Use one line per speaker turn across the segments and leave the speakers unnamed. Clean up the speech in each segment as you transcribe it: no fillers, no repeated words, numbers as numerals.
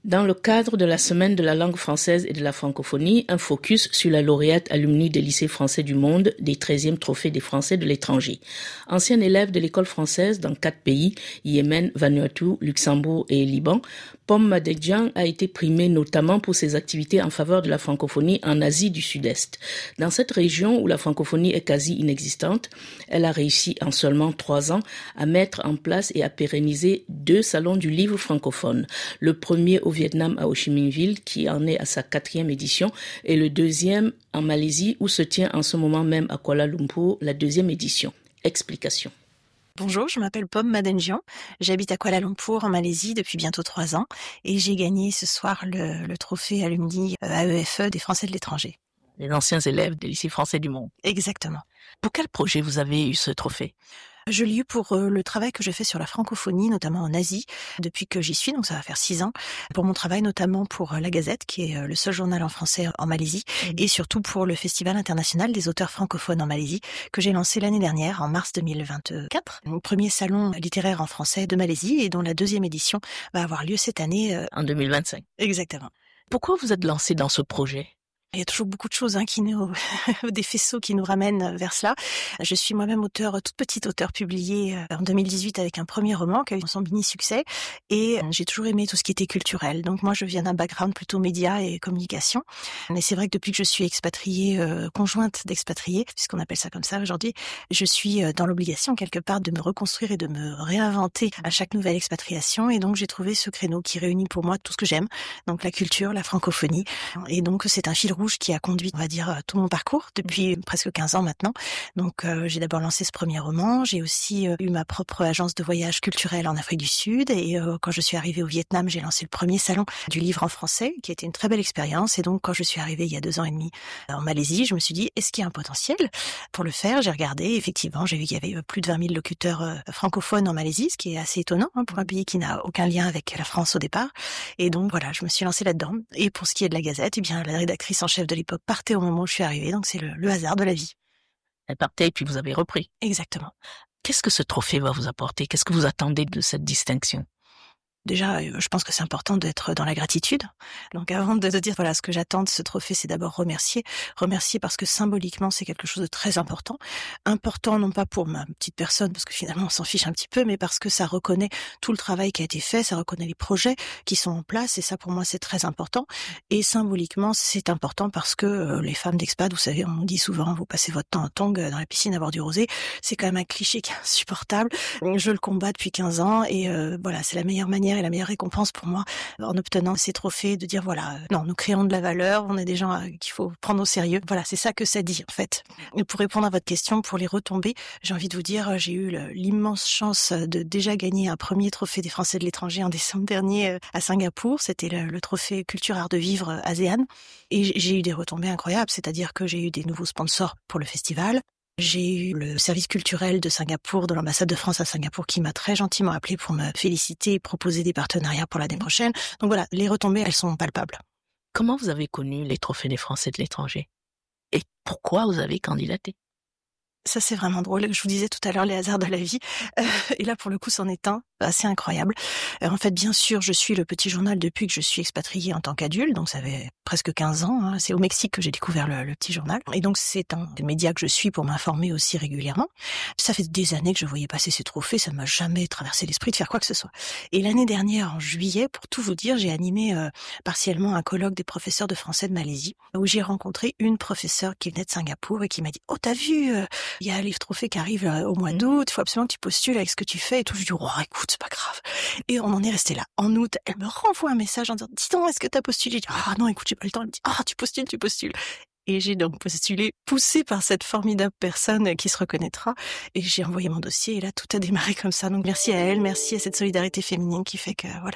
Dans le cadre de la Semaine de la langue française et de la francophonie, un focus sur la lauréate alumni des lycées français du monde des 13e trophées des Français de l'étranger. Ancienne élève de l'école française dans 4 pays, Yémen, Vanuatu, Luxembourg et Liban, Pom Madedjian a été primée notamment pour ses activités en faveur de la francophonie en Asie du Sud-Est. Dans cette région où la francophonie est quasi inexistante, elle a réussi en seulement 3 ans à mettre en place et à pérenniser 2 salons du livre francophone. Le premier au Vietnam à Ho Chi Minh Ville, qui en est à sa 4e édition, et le deuxième en Malaisie, où se tient en ce moment même à Kuala Lumpur la 2e édition. Explication.
Bonjour, je m'appelle Pom Madedjian, j'habite à Kuala Lumpur en Malaisie depuis bientôt 3 ans et j'ai gagné ce soir le trophée alumni AEFE des Français de l'étranger.
Les anciens élèves des lycées français du monde.
Exactement.
Pour quel projet vous avez eu ce trophée ?
Je l'ai eu pour le travail que je fais sur la francophonie, notamment en Asie, depuis que j'y suis, donc ça va faire 6 ans, pour mon travail notamment pour La Gazette, qui est le seul journal en français en Malaisie, et surtout pour le Festival international des auteurs francophones en Malaisie, que j'ai lancé l'année dernière, en mars 2024, mon premier salon littéraire en français de Malaisie, et dont la 2e édition va avoir lieu cette année.
En 2025.
Exactement.
Pourquoi vous êtes lancé dans ce projet ?
Il y a toujours beaucoup de choses qui nous, des faisceaux qui nous ramènent vers cela. Je suis moi-même toute petite auteure publiée en 2018 avec un premier roman qui a eu son mini-succès et j'ai toujours aimé tout ce qui était culturel. Donc moi, je viens d'un background plutôt média et communication. Mais c'est vrai que depuis que je suis expatriée, conjointe d'expatriés, puisqu'on appelle ça comme ça aujourd'hui, je suis dans l'obligation quelque part de me reconstruire et de me réinventer à chaque nouvelle expatriation. Et donc j'ai trouvé ce créneau qui réunit pour moi tout ce que j'aime, donc la culture, la francophonie. Et donc c'est un fil rouge qui a conduit, on va dire, tout mon parcours depuis presque 15 ans maintenant. Donc j'ai d'abord lancé ce premier roman, j'ai aussi eu ma propre agence de voyage culturel en Afrique du Sud et quand je suis arrivée au Vietnam, j'ai lancé le premier salon du livre en français qui a été une très belle expérience et donc quand je suis arrivée il y a 2 ans et demi en Malaisie, je me suis dit est-ce qu'il y a un potentiel pour le faire? J'ai regardé, effectivement, j'ai vu qu'il y avait plus de 20 000 locuteurs francophones en Malaisie, ce qui est assez étonnant pour un pays qui n'a aucun lien avec la France au départ. Et donc voilà, je me suis lancée là-dedans. Et pour ce qui est de la Gazette, eh bien la rédactrice en chef de l'époque partait au moment où je suis arrivée, donc c'est le hasard de la vie.
Elle partait et puis vous avez repris.
Exactement.
Qu'est-ce que ce trophée va vous apporter ? Qu'est-ce que vous attendez de cette distinction ?
Déjà, je pense que c'est important d'être dans la gratitude. Donc avant de dire voilà, ce que j'attends de ce trophée, c'est d'abord remercier. Remercier parce que symboliquement, c'est quelque chose de très important. Important non pas pour ma petite personne, parce que finalement on s'en fiche un petit peu, mais parce que ça reconnaît tout le travail qui a été fait, ça reconnaît les projets qui sont en place, et ça pour moi c'est très important. Et symboliquement, c'est important parce que les femmes d'expat, vous savez, on dit souvent, vous passez votre temps en tongs dans la piscine à boire du rosé, c'est quand même un cliché qui est insupportable. Je le combats depuis 15 ans, et voilà, c'est la meilleure manière et la meilleure récompense pour moi en obtenant ces trophées, de dire voilà, non, nous créons de la valeur, on est des gens qu'il faut prendre au sérieux. Voilà, c'est ça que ça dit en fait. Et pour répondre à votre question, pour les retombées, j'ai envie de vous dire, j'ai eu l'immense chance de déjà gagner un premier trophée des Français de l'étranger en décembre dernier à Singapour. C'était le trophée Culture Art de Vivre ASEAN. Et j'ai eu des retombées incroyables, c'est-à-dire que j'ai eu des nouveaux sponsors pour le festival. J'ai eu le service culturel de Singapour, de l'ambassade de France à Singapour, qui m'a très gentiment appelé pour me féliciter et proposer des partenariats pour l'année prochaine. Donc voilà, les retombées, elles sont palpables.
Comment vous avez connu les trophées des Français de l'étranger ? Et pourquoi vous avez candidaté ?
Ça, c'est vraiment drôle. Je vous disais tout à l'heure les hasards de la vie. Et là, pour le coup, c'en est un assez incroyable. En fait, bien sûr, je suis le petit journal depuis que je suis expatriée en tant qu'adulte. Donc, ça fait presque 15 ans. C'est au Mexique que j'ai découvert le petit journal. Et donc, c'est un des médias que je suis pour m'informer aussi régulièrement. Ça fait des années que je voyais passer ces trophées. Ça ne m'a jamais traversé l'esprit de faire quoi que ce soit. Et l'année dernière, en juillet, pour tout vous dire, j'ai animé partiellement un colloque des professeurs de français de Malaisie, où j'ai rencontré une professeure qui venait de Singapour et qui m'a dit « Oh, t'as vu il y a un livre trophée qui arrive au mois d'août, il faut absolument que tu postules avec ce que tu fais et tout. » Je dis « Oh, écoute, c'est pas grave. » Et on en est resté là. En août, elle me renvoie un message en disant « Dis donc, est-ce que t'as postulé ?» Je dis « Ah non, écoute, j'ai pas le temps. » Elle me dit « Ah, tu postules. » Et j'ai donc postulé, poussée par cette formidable personne qui se reconnaîtra. Et j'ai envoyé mon dossier et là, tout a démarré comme ça. Donc merci à elle, merci à cette solidarité féminine qui fait que, voilà.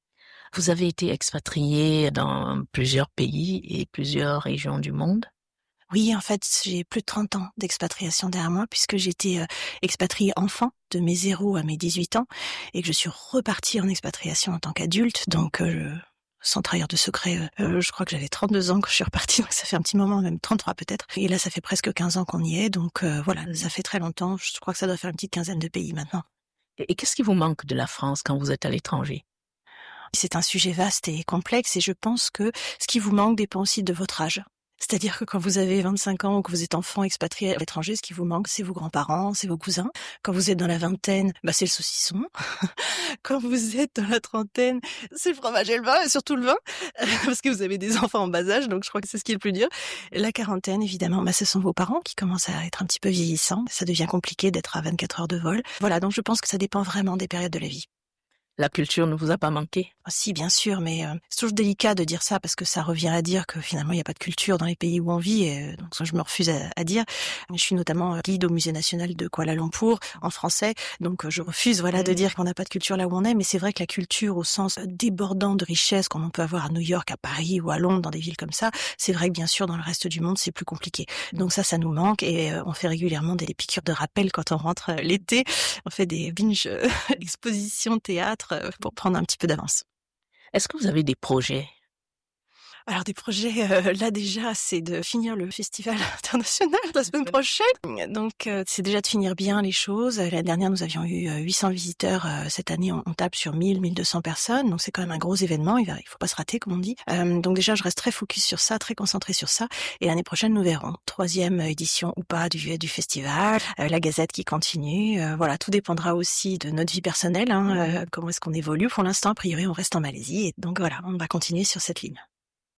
Vous avez été expatriée dans plusieurs pays et plusieurs régions du monde.
Oui, en fait, j'ai plus de 30 ans d'expatriation derrière moi puisque j'étais expatriée enfant de mes 0 à mes 18 ans et que je suis repartie en expatriation en tant qu'adulte. Donc, sans trahir de secret, je crois que j'avais 32 ans quand je suis repartie, donc ça fait un petit moment, même 33 peut-être. Et là, ça fait presque 15 ans qu'on y est, donc voilà, ça fait très longtemps. Je crois que ça doit faire une petite quinzaine de pays maintenant.
Et qu'est-ce qui vous manque de la France quand vous êtes à l'étranger ?
C'est un sujet vaste et complexe et je pense que ce qui vous manque dépend aussi de votre âge. C'est-à-dire que quand vous avez 25 ans ou que vous êtes enfant expatrié à l'étranger, ce qui vous manque, c'est vos grands-parents, c'est vos cousins. Quand vous êtes dans la vingtaine, c'est le saucisson. Quand vous êtes dans la trentaine, c'est le fromage et le vin, et surtout le vin, parce que vous avez des enfants en bas âge, donc je crois que c'est ce qui est le plus dur. La quarantaine, évidemment, ce sont vos parents qui commencent à être un petit peu vieillissants. Ça devient compliqué d'être à 24 heures de vol. Voilà, donc je pense que ça dépend vraiment des périodes de la vie.
La culture ne vous a pas manqué?
Si, bien sûr, mais c'est toujours délicat de dire ça parce que ça revient à dire que finalement il n'y a pas de culture dans les pays où on vit. Et, donc ça, je me refuse à dire. Je suis notamment guide au Musée national de Kuala Lumpur en français, donc je refuse de dire qu'on n'a pas de culture là où on est. Mais c'est vrai que la culture au sens débordant de richesse qu'on peut avoir à New York, à Paris ou à Londres, dans des villes comme ça, c'est vrai que bien sûr dans le reste du monde c'est plus compliqué. Donc ça nous manque et on fait régulièrement des piqûres de rappel quand on rentre l'été. On fait des binge expositions théâtre pour prendre un petit peu d'avance.
Est-ce que vous avez des projets?
Alors des projets, là déjà, c'est de finir le festival international la semaine prochaine. Donc c'est déjà de finir bien les choses. L'année dernière, nous avions eu 800 visiteurs. Cette année, on tape sur 1200 personnes. Donc c'est quand même un gros événement. Il faut pas se rater, comme on dit. Donc déjà, je reste très focus sur ça, très concentrée sur ça. Et l'année prochaine, nous verrons. 3e édition ou pas du festival. La Gazette qui continue. Voilà, tout dépendra aussi de notre vie personnelle. Comment est-ce qu'on évolue. Pour l'instant, a priori, on reste en Malaisie. Et donc voilà, on va continuer sur cette ligne.